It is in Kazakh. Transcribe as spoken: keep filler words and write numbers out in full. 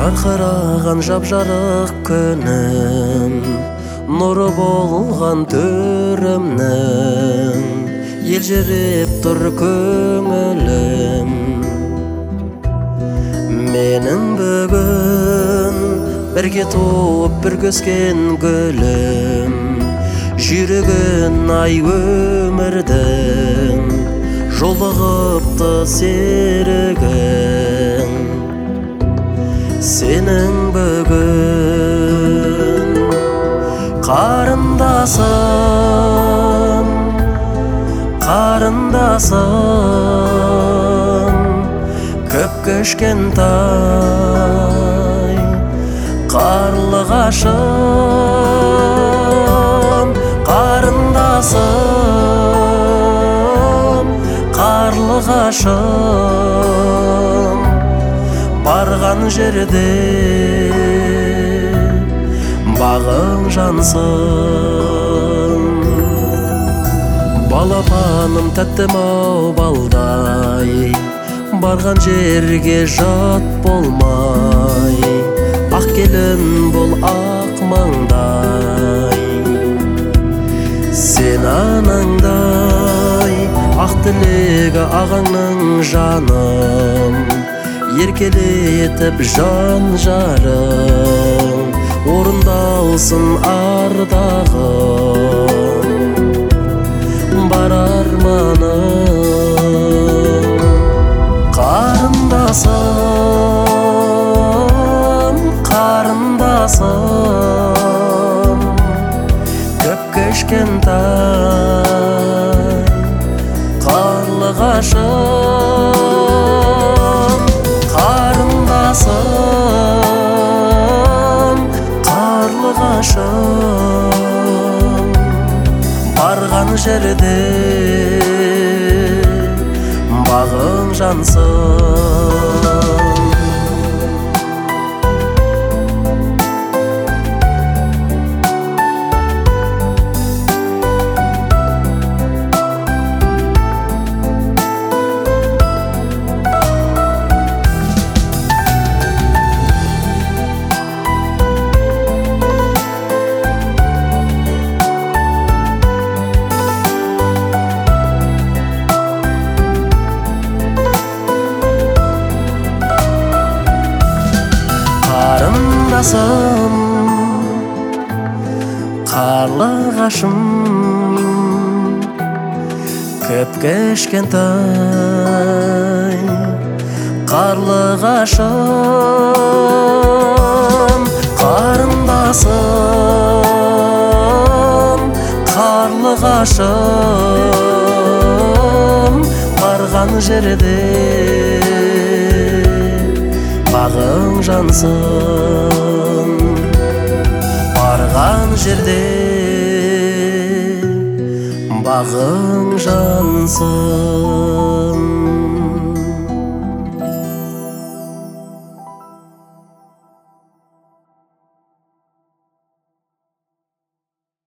жарқыраған жап-жарық күнім, нұры болған төрімнің, елжіреп тұр көңілім. Менің бүгін бірге туып бірге өскен гүлім, жүрегін ай өмірдің жолығыпты серігің. Сенің бүгін қарындасым, қарындасым, көп кішкентай қарлығашым, қарындасым, қарлығашым, барған жерде бағың жансын. Балапаным тәттім-ау балдай, барған жерге жат болмай, ақ келін бол ақ маңдай. Сен анаңдай, ақ тілегі ағаңның жаным, еркелетіп жан жарым, орындалсын ардағым, бар арманым. Қарындасым, қарындасым, көп кішкентай қарлығашым, қарындасым, қарлығашым, барған жерде бағың жансын. Қарындасым, қарлығашым, көп кішкентай қарлығашым, қарындасым, қарлығашым, барған жерде бағың жансын, барған жерде бағың жансын.